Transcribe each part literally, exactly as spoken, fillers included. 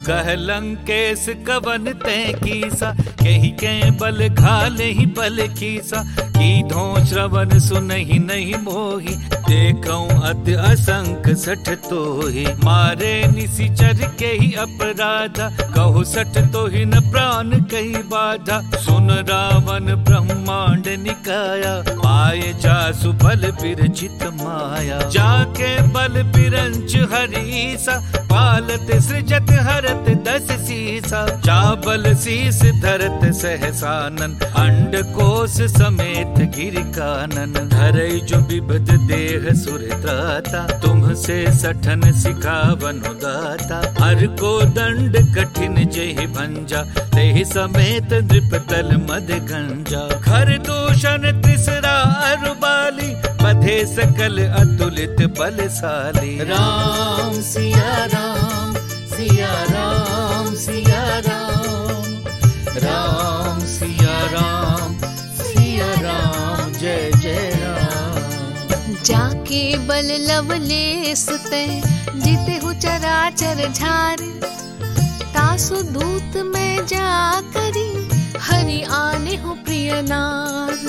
कह लंकेश कवन ते कीसा, कही के बल घाले ही बल कीसा। की धो श्रवण सुनहि नहीं मोही, देखऊं अति असंख सठ तोहि। मारे निशिचर के ही अपराधा, कहु सठ तोहि न प्राण कही बाधा। सुन रावण ब्रह्मांड निकाया, पाए जासु बल बिरचित माया। जाके बल बिरंच हरीसा, पालत सृजत हरत दस सीसा। चावल शीस धरत सहसानन, अंड कोश समेत गिर कानन। धरई जो विबद देह सुर त्राता, तुमसे सठन सिखावन दाता। हर को दंड कठिन जेहि भंजा, तेहि समेत नृपतल मद गंजा। खर दूषण तिसरा अरुबाली, बधे सकल अतुलित बलशाली। राम सिया राम सिया राम सिया राम, राम सिया राम सिया राम जय जय राम। जाके बल लवलेस ते, जीते हु चराचर झार। तासु दूत में जा करी, हरि आने हो प्रिय नार।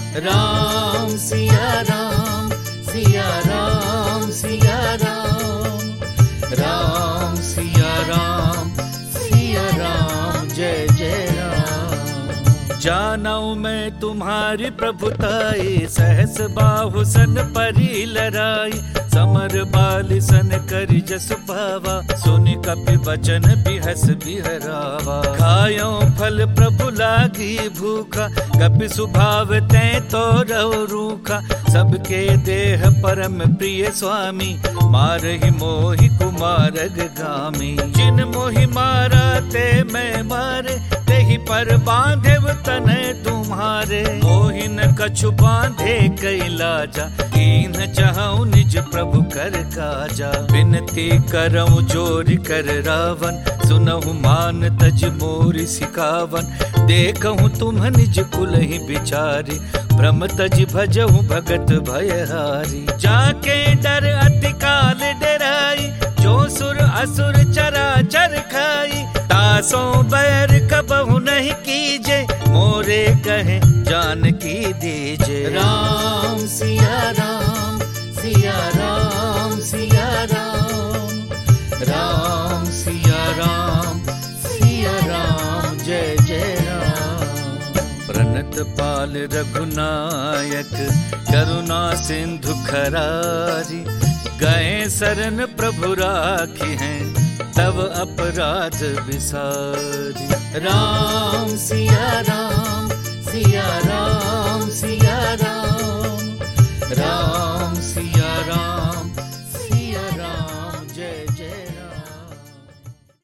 राम सिया राम सिया राम सिया राम, राम सिया राम सिया राम जय जय राम। जानऊ मैं तुम्हारी प्रभुताई, सहस बाहु सन परी लराई। समर बाल सन करि जस पावा, सुनि कपि बचन बिहस बिहरावा। खायो फल प्रभु लागी भूखा, कपि स्वभाव तै तो रहो रूखा। सबके देह परम प्रिय स्वामी, मारहि मोहि कुमारग गामी। जिन मोहि मारा ते मैं मारे, तेहि पर बांधेव तने तुम्हारे। मोहि न कछु बांधे कैलाजा, कीन चाहूं निज प्रभु कर काजा। विनती करऊं जोर कर रावण, सुनहु मान तज मोरि सिकावन। देखहु तुम निज कुल ही बिचारी, भ्रम तज भजहु भगत भयहारी। जाके डर अति काल डराई, जो सुर असुर चराचर खाई। तासों बैर कबहु नहीं कीजे, मोरे कहे जानकी दीजे। राम सिया राम सिया राम सिया राम, राम सिया राम सिया राम जय जय राम। प्रणत पाल रघुनायक, करुणा सिंधु खरारी। गए शरण प्रभु राखी हैं, तब अपराध विसारी। राम सिया राम सिया राम सिया राम, राम